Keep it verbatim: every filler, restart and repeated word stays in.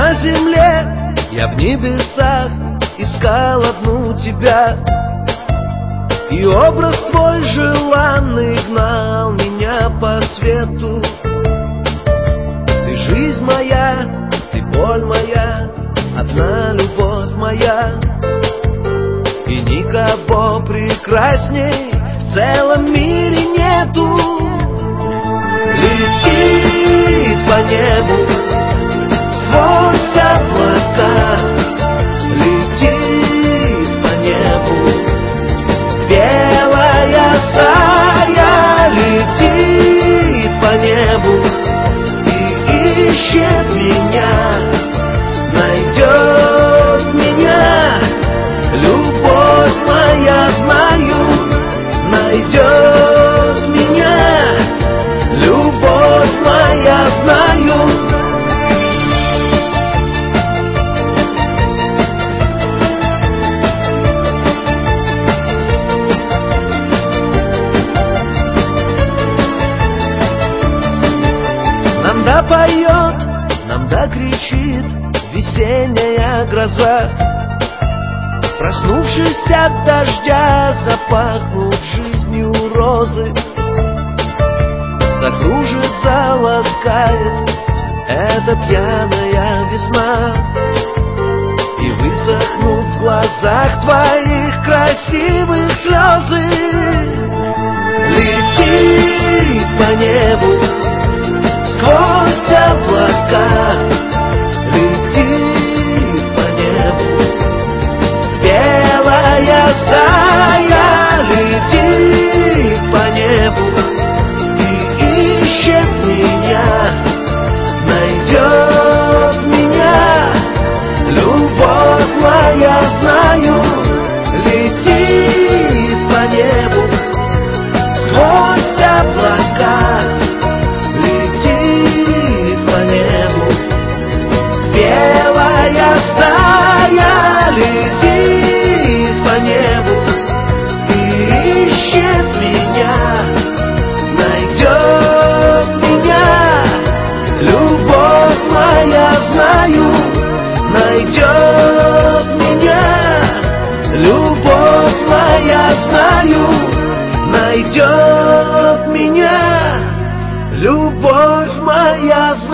на земле, я в небесах искал одну тебя. И образ твой желанный гнал меня по свету. Ты жизнь моя, ты боль моя, одна любовь моя. И никого прекрасней в целом мире нету. Летит по небу сквозь облака, летит по небу белая стая, летит по небу и ищет меня, найдет меня. Любовь моя, знаю, найдет меня. Любовь моя, знаю. Нам да поет, нам да кричит весенняя гроза. Проснувшись от дождя, запахнут жизнью розы. Закружит, заласкает эта пьяная весна. И высохнут в глазах твоих красивых слезы. Летит по небу сквозь облака, летит по небу белая стая, летит по небу и ищет меня, найдет меня. Любовь моя, знаю, летит по небу сквозь облака, летит по небу белая стая, летит по небу и ищет меня, найдет меня. Любовь моя, знаю, найдет меня. Любовь моя, знаю, найдет меня. Любовь моя, знаю.